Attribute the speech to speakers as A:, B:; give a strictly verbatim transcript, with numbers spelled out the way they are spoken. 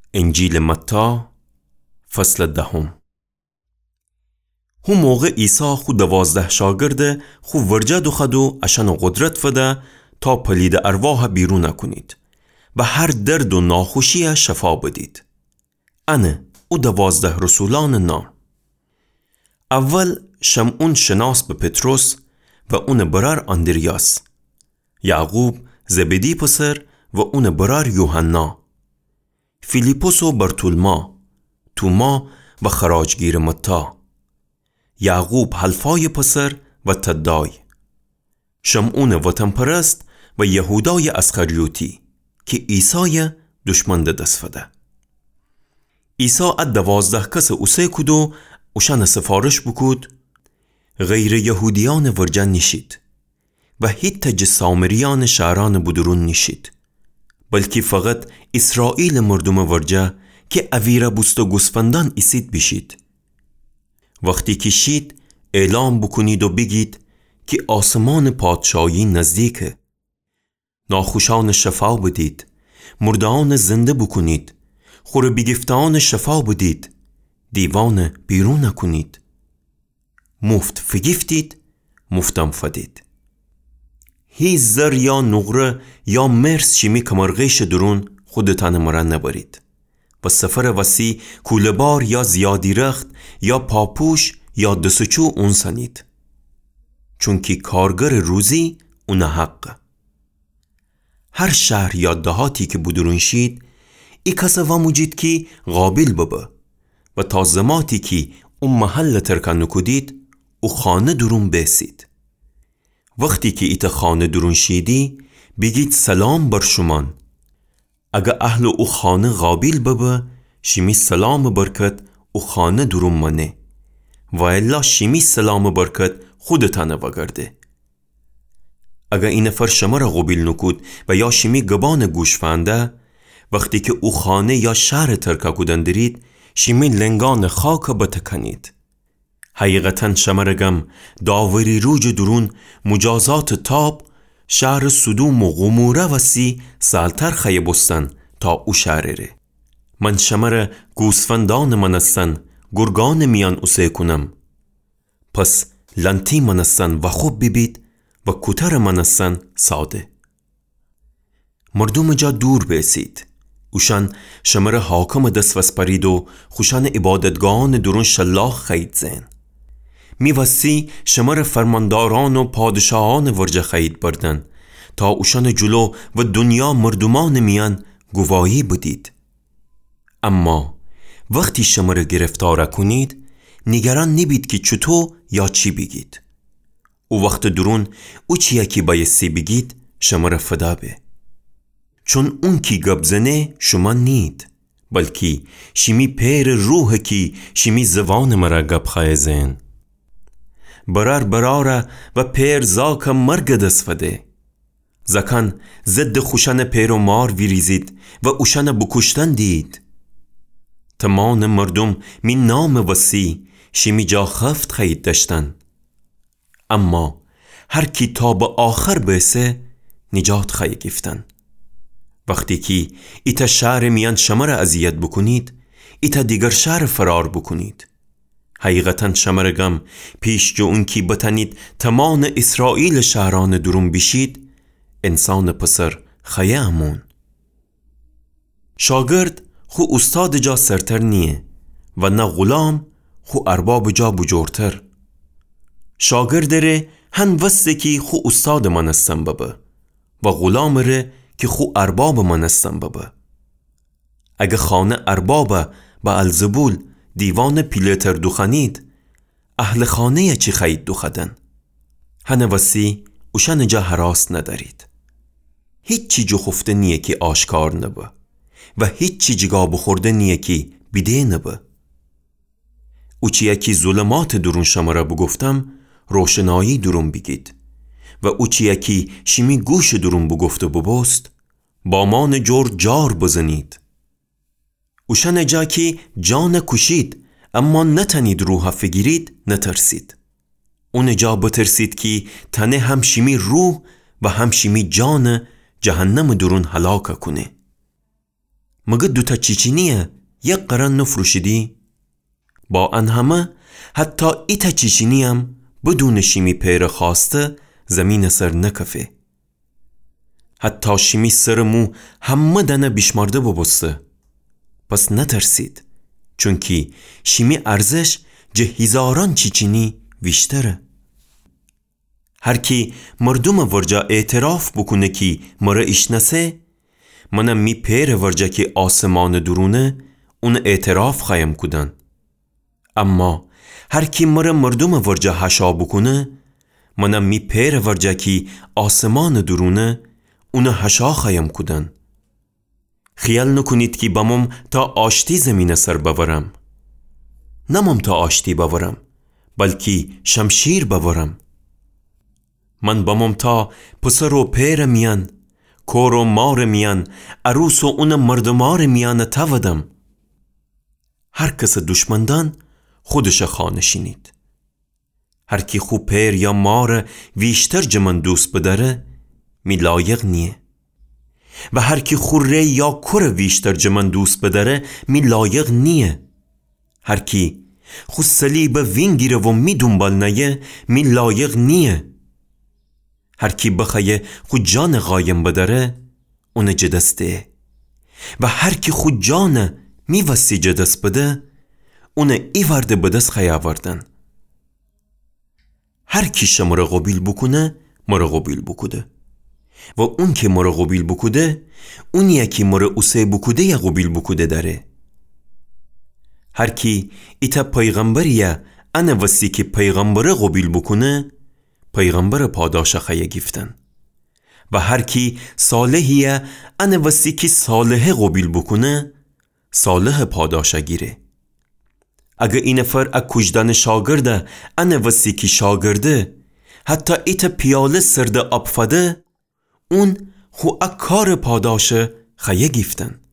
A: انجیل متی فصل دهم. هو موقع عیسی خود دوازده شاگرده خو ورجه دو خدو اشان قدرت فده تا پلید ارواح بیرون نکنید و هر درد و ناخوشی شفا بدید. انه او دوازده رسولان نام. اول شمعون شناس به پتروس و اون برار اندریاس، یعقوب زبدی پسر و اون برار یوحنا، فیلیپوس و برتولما، توما و خراجگیر متا، یعقوب حلفای پسر و تدای، شمعون وطن پرست و یهودای اسخریوتی که عیسی دشمن دست فده. عیسی اد دوازده کس اوسه کدو اوشان سفارش بکود غیر یهودیان ورجن نشید و هیت تج سامریان شهران بدرون نشید، بلکه فقط اسرائیل مردم ورجه که اویره بوست و گوسفندان اسید بشید. وقتی که شید اعلام بکنید و بگید که آسمان پادشاهی نزدیکه، ناخوشان شفا بدید، مردان زنده بکنید، خور بگفتان شفا بدید، دیوان بیرون نکنید، مفت فگفتید، مفتم فدید. هیچ زر یا نقره یا مرس شیمی کمرغیش درون خودتان مرن نبرید و سفر وسیع کولبار یا زیادی رخت یا پاپوش یا دسچو اون سنید، چون که کارگر روزی اون حق. هر شهر یا دهاتی که بدرون شید ای کسا واموجید که قابل ببه و تا زماتی که اون محل ترکن نکدید او خانه درون بسید. وقتی که ایت خانه درون شیدی بگید سلام بر شمان. اگه اهل او خانه قابل ببه شمی سلام برکت او خانه درون منه و الا شمی سلام برکت خودتانه وگرده. اگه این نفر شما را قابل نکود و یا شمی گبان گوشفنده، وقتی که او خانه یا شهر ترکه کدن درید شمی لنگان خاک بتکنید. حقیقتاً شمرگم داوری روج درون مجازات تاب شهر صدوم و غموره وسی سالتر خیه بستن تا او شهره. من شمر گوسفندان منستن گرگان میان اوسه کنم، پس لنتی منستن و خوب ببید و کتر منستن ساده. مردم جا دور بیسید، اوشان شمر حاکم دست وسپرید و خوشان عبادتگان درون شلاخ خید زین. می وسی شمر فرمانداران و پادشاهان ورجه خید بردن تا اوشان جلو و دنیا مردمان میان گواهی بدید. اما وقتی شمر گرفتار کنید نگران نبید که چطور یا چی بگید. او وقت درون او چیه که بایستی بگید شمر فدا به، چون اون کی گبزنه شما نید، بلکه شمی پیر روح کی شمی زوان مرا گب خایزین. برار براره و پیر زاک مرگ دست فده. زکان زد خوشن پیر و مار ویریزید و اوشن بکشتن دید. تمام مردم می نام وسی شمی جا خفت خید داشتن. اما هر کی تا به آخر بیسه نجات خواهی گفتن. وقتی که ایتا شهر میان شما را اذیت بکنید ایتا دیگر شهر فرار بکنید. حقیقتا شمرگم پیش جو اون کی بتنید تمام اسرائیل شهران درون بشید انسان پسر خیه امون. شاگرد خو استاد جا سرتر نیه و نه غلام خو ارباب جا بجورتر. شاگرد ره هن وسته کی خو استاد منستن ببه و غلام ره که خو ارباب منستن ببه. اگه خانه ارباب با الزبول دیوان پیلتر دخنید اهل خانه چی خید دخدن؟ هنه وسی اوشن جا حراس ندارید. هیچ چی جو خفته نیه که آشکار نبه و هیچ چی جگا بخورده نیه که بیده نبه. او چیه که ظلمات درون شما را بگفتم روشنایی درون بگید و او چیه که شمی گوش درون بگفته ببست با مان جور جار بزنید. اوشن جا که جان کشید اما نتنید روح فگیرید نترسید. اون جا بترسید که تنه هم شمی روح و هم شمی جان جهنم درون هلاک کنه. مگه دوتا چیچینیه یک قرن نفروشیدی؟ با ان همه حتی ایتا چیچینی هم بدون شیمی پیر خواسته زمین سر نکفه. حتی شیمی سر مو همه دنه بیشمارده ببسته. پس نترسید، چونکی شیمی ارزش جه هزاران چیچینی ویشتره. هر کی مردم ورجا اعتراف بکنه کی مره ایشنسه، منم می پیر ورجا کی آسمان درونه اون اعتراف خواهم کدن. اما هر کی مره مردم ورجا حشا بکنه، منم می پیر ورجا کی آسمان درونه اون حشا خواهم کدن. خیال نکنید که بامم تا آشتی زمین سر بورم. نمام تا آشتی بورم، بلکه شمشیر بورم. من بامم تا پسر و پیر میان، کور و مار میان، عروس و اون مردمار میان تودم. هر کس دشمندان خودش خانشینید. هر کی خوب پیر یا مار ویشتر جمن دوست بداره می لایق نیه. و هر کی خوره یا کور ویشتر جمن دوست بداره می لایق نیه. هر کی خود صلیب وینگیره و می دنبال نیه می لایق نیه. هر کی بخواه خود جان غایم بداره اون جدسته. و هر کی خود جان می وسی جدست بده اون ای ورده بدست خیاه وردن. هر کی شماره قبیل بکنه مره قبیل بکده. و اون که مره قبیل بکده اون یکی مره اوسه بکده یا قبیل بکده داره. هر کی ایتا پیغمبریه انا وسی که پیغمبره قبیل بکنه پیغمبر پاداش خیه گفتن. و هر کی صالحیه انا وسی که صالح قبیل بکنه صالح پاداش گیره. اگه این نفر اک کجدن شاگرده انا وسی که شاگرده حتی ایتا پیاله سرده ابفده اون خو اک کار پاداش خیه گفتن.